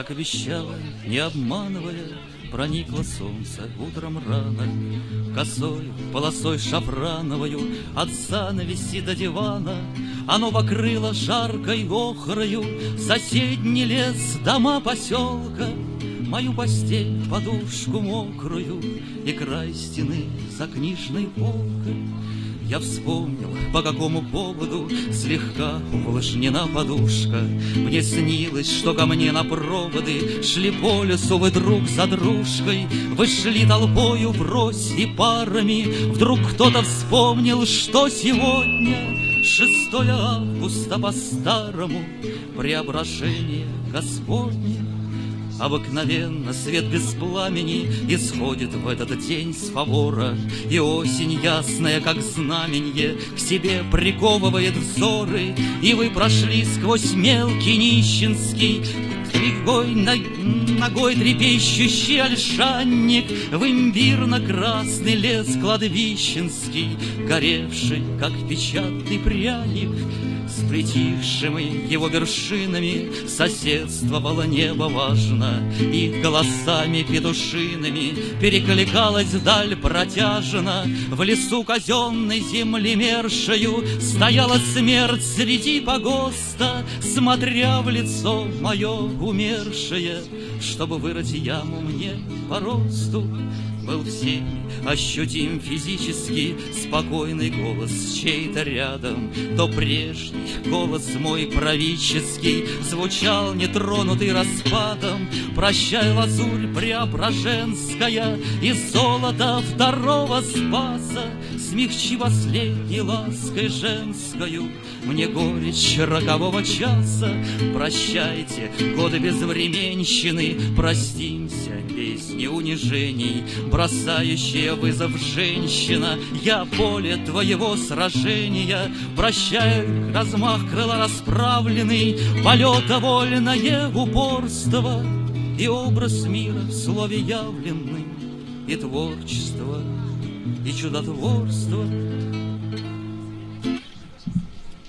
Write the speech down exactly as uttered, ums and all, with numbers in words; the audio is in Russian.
как обещала, не обманывая, проникло солнце утром рано, косой полосой шафрановою от занавеси до дивана. Оно покрыло жаркой охрою соседний лес, дома поселка, мою постель, подушку мокрую и край стены за книжной полкой. Я вспомнил, по какому поводу слегка увлажнена подушка. Мне снилось, что ко мне на проводы шли по лесу вы друг за дружкой. Вы шли толпою врозь и парами. Вдруг кто-то вспомнил, что сегодня шестое августа по-старому, преображение Господне. Обыкновенно свет без пламени исходит в этот день с фавора, и осень ясная, как знаменье, к себе приковывает взоры, и вы прошли сквозь мелкий нищенский, ногой, ногой трепещущий ольшанник в имбирно-красный лес кладбищенский, горевший, как печатный пряник. С притихшими его вершинами соседствовало небо важно, и голосами петушиными перекликалась вдаль протяжно. В лесу казенной землемершею стояла смерть среди погоста, смотря в лицо мое умершее, чтобы вырыть яму мне по росту. Был всеми ощутим физически спокойный голос чей-то рядом. То прежний голос мой правительский звучал нетронутый распадом. Прощай, лазурь преображенская и золото второго Спаса, смягчи последней лаской женскою мне горечь рокового часа. Прощайте, годы безвременщины, простимся, песни унижений, бросающая вызов женщина, я поле твоего сражения. Прощай, размах крыла расправленный, полета вольное упорство, и образ мира в слове явленный, и творчество, и чудотворство.